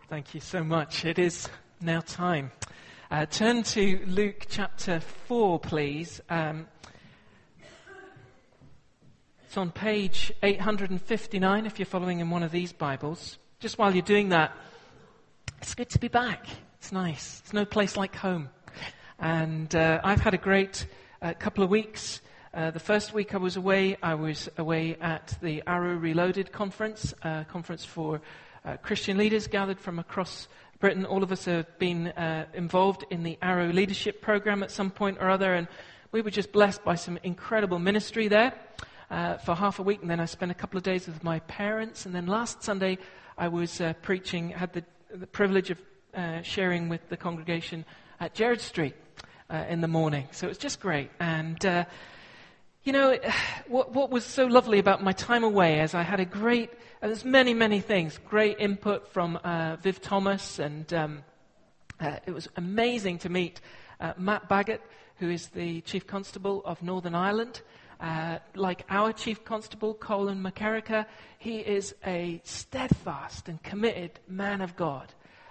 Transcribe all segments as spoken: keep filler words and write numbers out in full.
Thank you so much. It is now time. Uh, turn to Luke chapter four, please. Um, it's on page eight hundred fifty-nine if you're following in one of these Bibles. Just while you're doing that, it's good to be back. It's nice. It's no place like home. And uh, I've had a great uh, couple of weeks. Uh, the first week I was away, I was away at the Arrow Reloaded conference, uh, conference for uh, Christian leaders gathered from across Britain. All of us have been uh, involved in the Arrow Leadership Program at some point or other, and we were just blessed by some incredible ministry there uh, for half a week, and then I spent a couple of days with my parents, and then last Sunday I was uh, preaching, had the, the privilege of uh, sharing with the congregation at Gerrard Street uh, in the morning. So it was just great, and uh, You know, what, what was so lovely about my time away is I had a great, uh, there's many, many things, great input from uh, Viv Thomas, and um, uh, it was amazing to meet uh, Matt Baggett, who is the Chief Constable of Northern Ireland. Uh, like our Chief Constable, Colin McCarricker, he is a steadfast and committed man of God.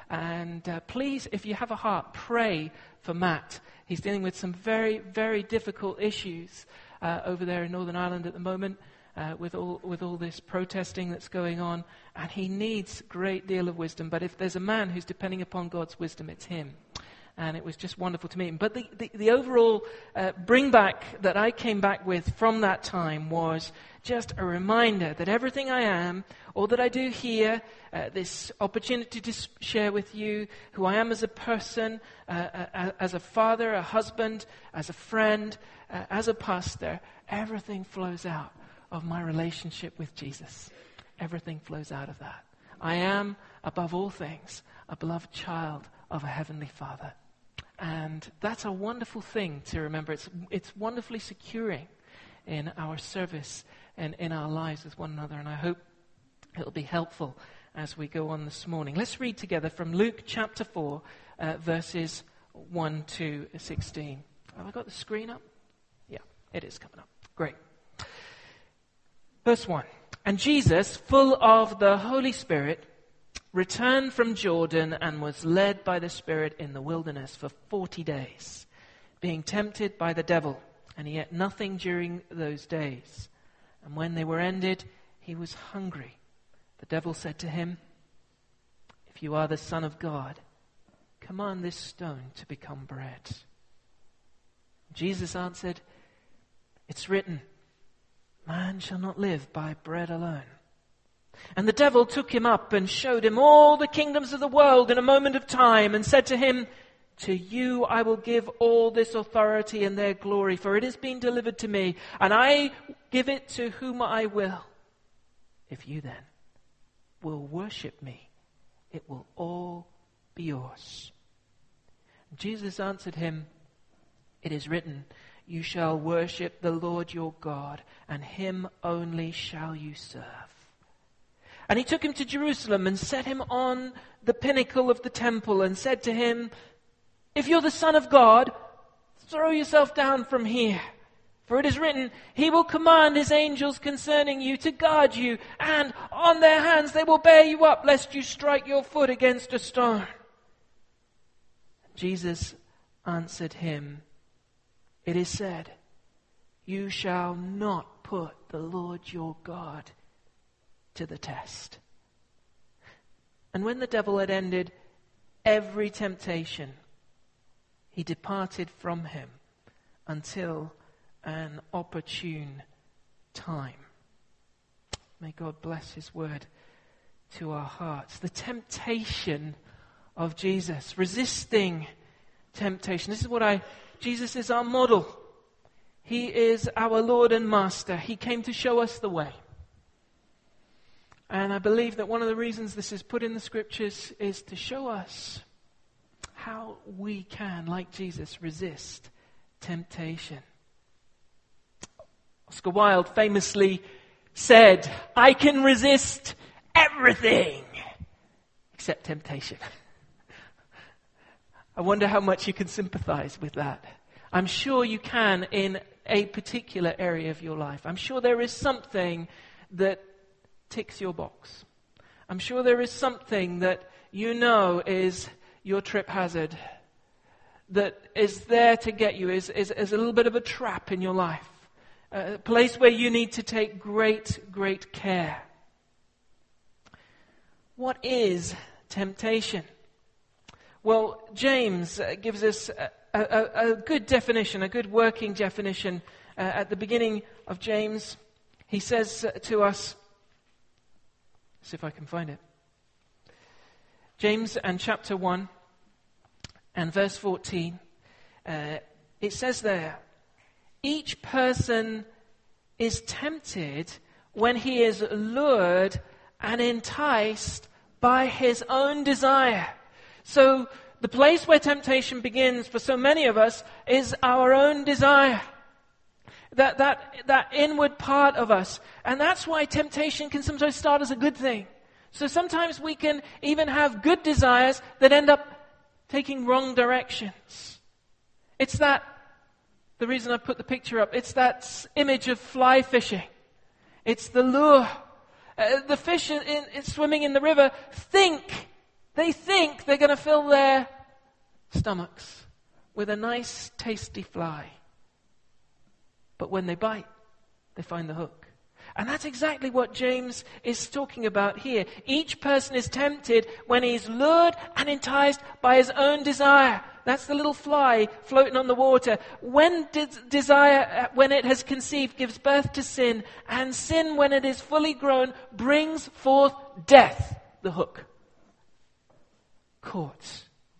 And uh, please, if you have a heart, pray for Matt. He's dealing with some very, very difficult issues Uh, over there in Northern Ireland at the moment, uh, with all with all this protesting that's going on, and he needs a great deal of wisdom. But if there's a man who's depending upon God's wisdom, it's him. And it was just wonderful to meet him. But the, the, the overall uh, bring back that I came back with from that time was just a reminder that everything I am, all that I do here, uh, this opportunity to share with you who I am as a person, uh, uh, as a father, a husband, as a friend, uh, as a pastor, everything flows out of my relationship with Jesus. Everything flows out of that. I am, above all things, a beloved child of a heavenly Father. And that's a wonderful thing to remember. It's it's wonderfully securing in our service and in our lives with one another. And I hope it'll be helpful as we go on this morning. Let's read together from Luke chapter four, uh, verses one to sixteen. Have I got the screen up? Yeah, it is coming up. Great. Verse one. And Jesus, full of the Holy Spirit, returned from Jordan and was led by the Spirit in the wilderness for forty days, being tempted by the devil. And he ate nothing during those days. And when they were ended, he was hungry. The devil said to him, "If you are the Son of God, command this stone to become bread." Jesus answered, "It's written, man shall not live by bread alone." And the devil took him up and showed him all the kingdoms of the world in a moment of time, and said to him, "To you I will give all this authority and their glory, for it has been delivered to me, and I give it to whom I will. If you then will worship me, it will all be yours." Jesus answered him, "It is written, you shall worship the Lord your God, and him only shall you serve." And he took him to Jerusalem and set him on the pinnacle of the temple and said to him, "If you're the Son of God, throw yourself down from here. For it is written, he will command his angels concerning you to guard you, and on their hands they will bear you up, lest you strike your foot against a stone." Jesus answered him, "It is said, you shall not put the Lord your God to the test." And when the devil had ended every temptation, he departed from him until an opportune time. May God bless his word to our hearts. The temptation of Jesus, resisting temptation. This is what I, Jesus is our model. He is our Lord and Master. He came to show us the way. And I believe that one of the reasons this is put in the scriptures is to show us how we can, like Jesus, resist temptation. Oscar Wilde famously said, "I can resist everything except temptation." I wonder how much you can sympathize with that. I'm sure you can in a particular area of your life. I'm sure there is something that ticks your box. I'm sure there is something that you know is your trip hazard, that is there to get you, is, is, is a little bit of a trap in your life. A place where you need to take great, great care. What is temptation? Well, James uh, gives us a, a, a good definition, a good working definition. Uh, at the beginning of James, he says uh, to us, see if I can find it. James and chapter one and verse fourteen, uh, it says there, each person is tempted when he is lured and enticed by his own desire. So the place where temptation begins for so many of us is our own desire. That, that, that inward part of us. And that's why temptation can sometimes start as a good thing. So sometimes we can even have good desires that end up taking wrong directions. It's that, the reason I put the picture up, it's that image of fly fishing. It's the lure. Uh, the fish in, in, swimming in the river think, they think they're going to fill their stomachs with a nice, tasty fly. But when they bite, they find the hook. And that's exactly what James is talking about here. Each person is tempted when he's lured and enticed by his own desire. That's the little fly floating on the water. When de- desire, when it has conceived, gives birth to sin. And sin, when it is fully grown, brings forth death. The hook. Caught.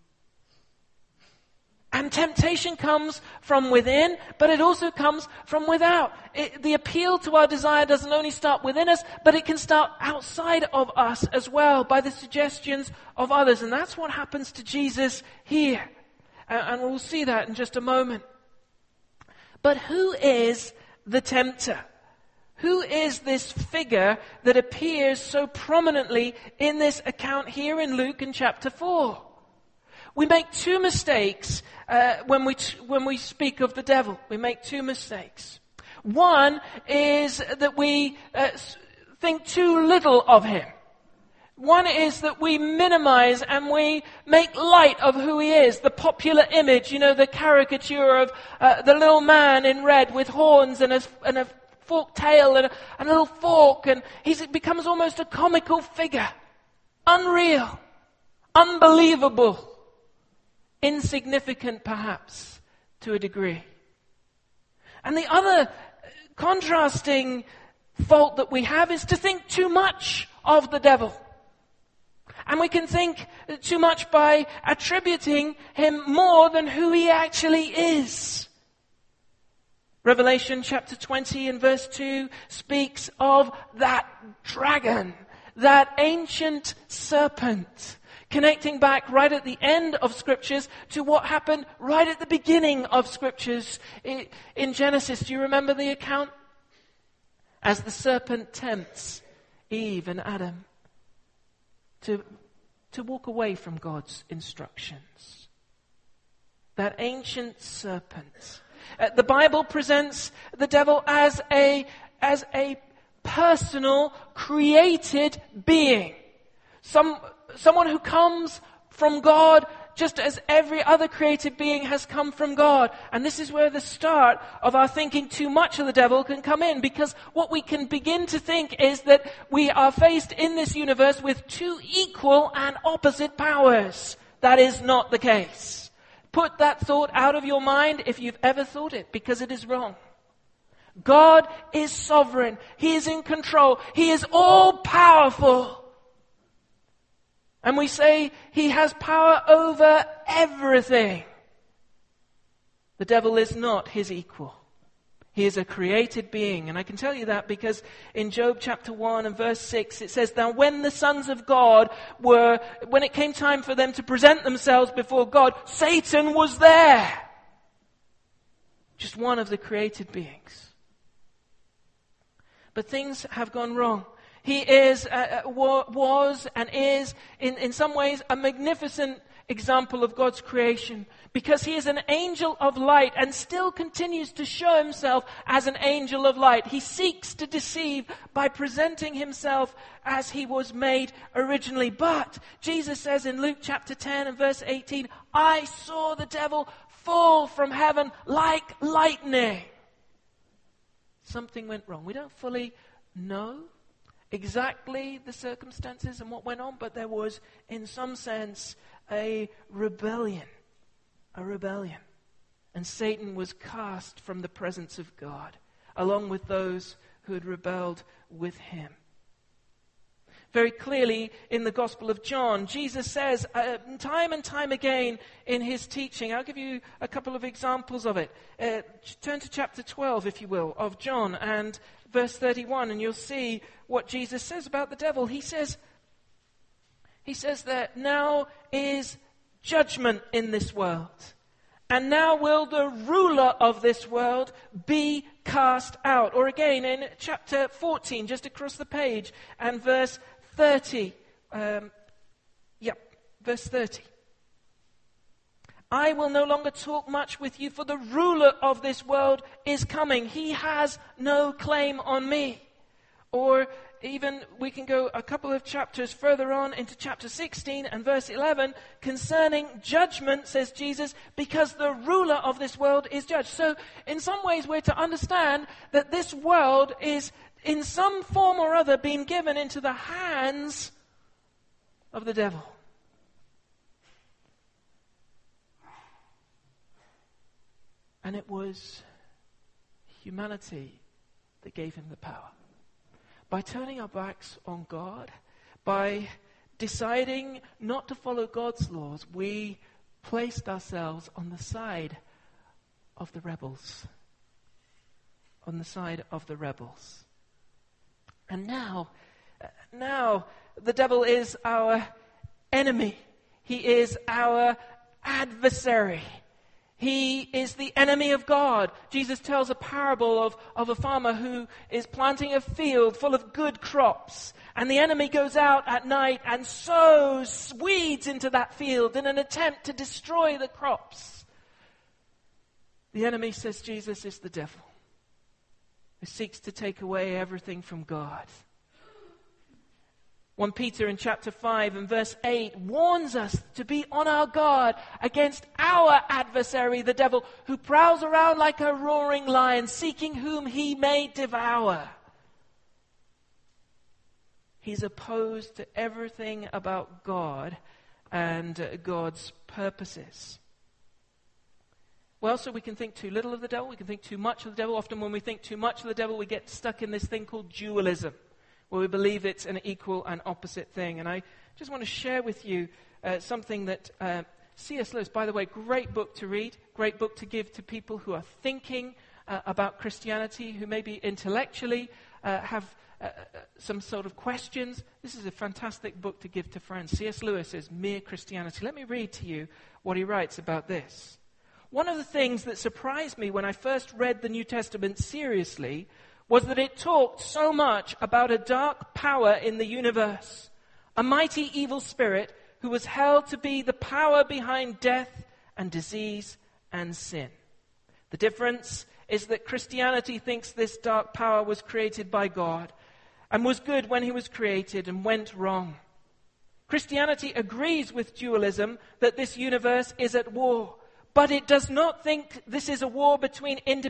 And temptation comes from within, but it also comes from without. It, the appeal to our desire doesn't only start within us, but it can start outside of us as well by the suggestions of others. And that's what happens to Jesus here. And, and we'll see that in just a moment. But who is the tempter? Who is this figure that appears so prominently in this account here in Luke in chapter four? We make two mistakes uh, when we t- when we speak of the devil. We make two mistakes. One is that we uh, think too little of him. One is that we minimize and we make light of who he is. The popular image, you know, the caricature of uh, the little man in red with horns and a, and a forked tail and a, and a little fork, and he's, it becomes almost a comical figure. Unreal. Unbelievable. Insignificant, perhaps, to a degree. And the other contrasting fault that we have is to think too much of the devil. And we can think too much by attributing him more than who he actually is. Revelation chapter twenty and verse two speaks of that dragon, that ancient serpent, connecting back right at the end of Scriptures to what happened right at the beginning of Scriptures in Genesis. Do you remember the account? As the serpent tempts Eve and Adam to, to walk away from God's instructions. That ancient serpent. Uh, the Bible presents the devil as a, as a personal, created being. Some... Someone who comes from God just as every other created being has come from God. And this is where the start of our thinking too much of the devil can come in. Because what we can begin to think is that we are faced in this universe with two equal and opposite powers. That is not the case. Put that thought out of your mind if you've ever thought it, because it is wrong. God is sovereign. He is in control. He is all powerful. And we say he has power over everything. The devil is not his equal. He is a created being. And I can tell you that because in Job chapter one and verse six, it says, now when the sons of God were, when it came time for them to present themselves before God, Satan was there. Just one of the created beings. But things have gone wrong. He is, uh, was, and is, in, in some ways, a magnificent example of God's creation, because he is an angel of light and still continues to show himself as an angel of light. He seeks to deceive by presenting himself as he was made originally. But Jesus says in Luke chapter ten and verse eighteen, I saw the devil fall from heaven like lightning. Something went wrong. We don't fully know exactly the circumstances and what went on, but there was, in some sense, a rebellion. A rebellion. And Satan was cast from the presence of God, along with those who had rebelled with him. Very clearly in the Gospel of John, Jesus says uh, time and time again in his teaching, I'll give you a couple of examples of it. Uh, turn to chapter twelve, if you will, of John, and verse thirty-one, and you'll see what Jesus says about the devil. He says, he says that now is judgment in this world, and now will the ruler of this world be cast out. Or again in chapter fourteen, just across the page, and verse thirty. Um, yep, verse thirty. I will no longer talk much with you, for the ruler of this world is coming. He has no claim on me. Or even we can go a couple of chapters further on into chapter sixteen and verse eleven, concerning judgment, says Jesus, because the ruler of this world is judged. So in some ways we're to understand that this world is in some form or other being given into the hands of the devil. And it was humanity that gave him the power. By turning our backs on God, by deciding not to follow God's laws, we placed ourselves on the side of the rebels. On the side of the rebels. And now, now the devil is our enemy. He is our adversary. He is the enemy of God. Jesus tells a parable of, of a farmer who is planting a field full of good crops. And the enemy goes out at night and sows weeds into that field in an attempt to destroy the crops. The enemy, says Jesus, is the devil, who seeks to take away everything from God. First Peter in chapter five and verse eight warns us to be on our guard against our adversary, the devil, who prowls around like a roaring lion, seeking whom he may devour. He's opposed to everything about God and God's purposes. Well, so we can think too little of the devil, we can think too much of the devil. Often when we think too much of the devil, we get stuck in this thing called dualism, where we believe it's an equal and opposite thing. And I just want to share with you uh, something that uh, C S Lewis, by the way, great book to read, great book to give to people who are thinking uh, about Christianity, who maybe intellectually uh, have uh, some sort of questions. This is a fantastic book to give to friends. C S Lewis's Mere Christianity. Let me read to you what he writes about this. One of the things that surprised me when I first read the New Testament seriously was that it talked so much about a dark power in the universe, a mighty evil spirit who was held to be the power behind death and disease and sin. The difference is that Christianity thinks this dark power was created by God and was good when he was created and went wrong. Christianity agrees with dualism that this universe is at war, but it does not think this is a war between independent